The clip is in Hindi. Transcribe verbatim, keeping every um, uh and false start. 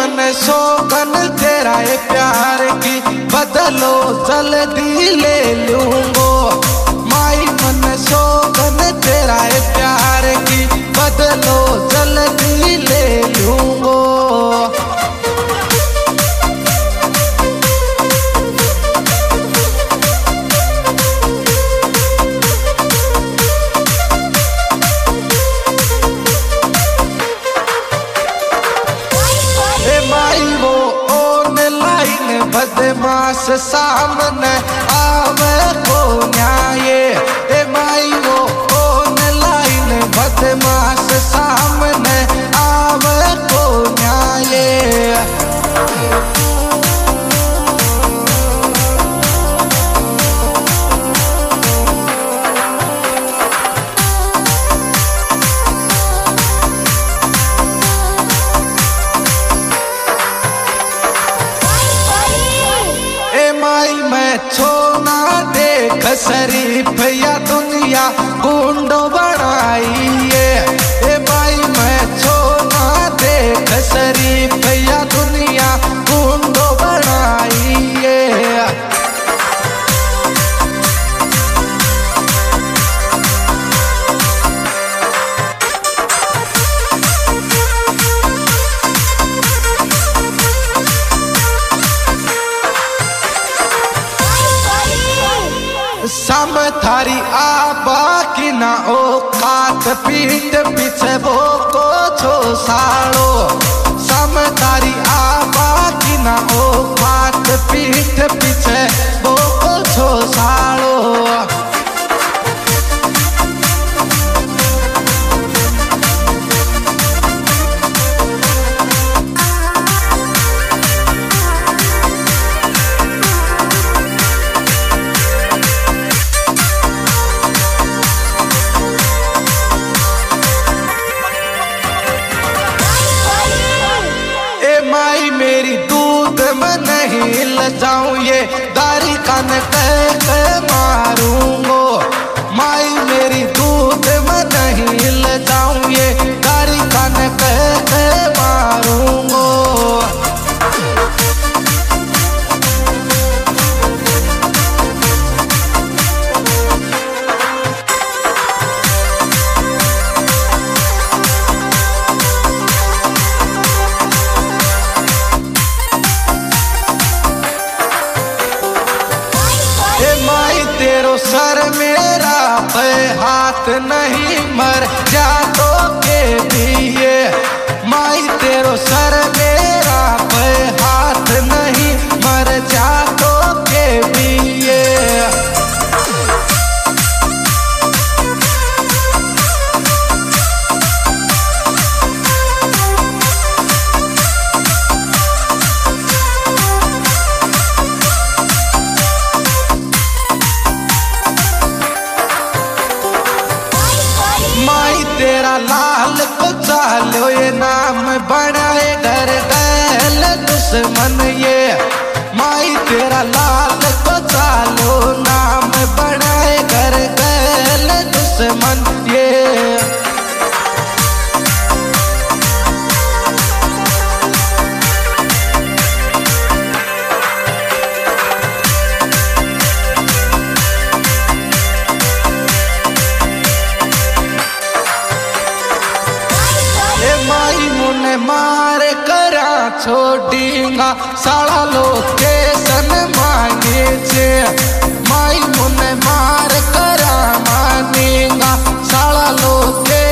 मन शोगन तेरा है प्यार की, बदलो जल्दी ले लूंगो। माई मन शोगन तेरा है प्यार की, बदलो जल्दी ले लूंगो। बदमाश सामने आवे को न्याय, ए माई वो ऑनलाइन बदमाश सामने आवे को न्याय। मैं छोना देख शरीफ या दुनिया गुंडो बनाइए। ए भाई मैं छोना देख शरीफ या दुनिया गुंडो बनाइए। सम थारी आबा की ना औकात, पीठ पीछे वो को छो साड़ो। सम थारी आबा की ना औकात, पीठ पीछे वो को छो साड़ो। माई मेरी दूध में नहीं लजाऊं, ये दारी कान कह के मारूंगो। माई मेरी दूध में नहीं लजाऊं, ये दारी कान कह के मारूंगो। तेरो सर मेरा पे हाथ नहीं, मर जा तो के दिए। माई तेरो सर मेरा पे हाथ नहीं, मर जा तो के दिए। तेरा लाल को चालो ये नाम बनाए घर गैल दुश्मन ये। माई तेरा लाल को चालो नाम बनाए घर गैल दुश्मन ये। मार करा छोड़ीगा साला लोकेशन मांगे छे। माई मुने मार करा मानेगा साला लोके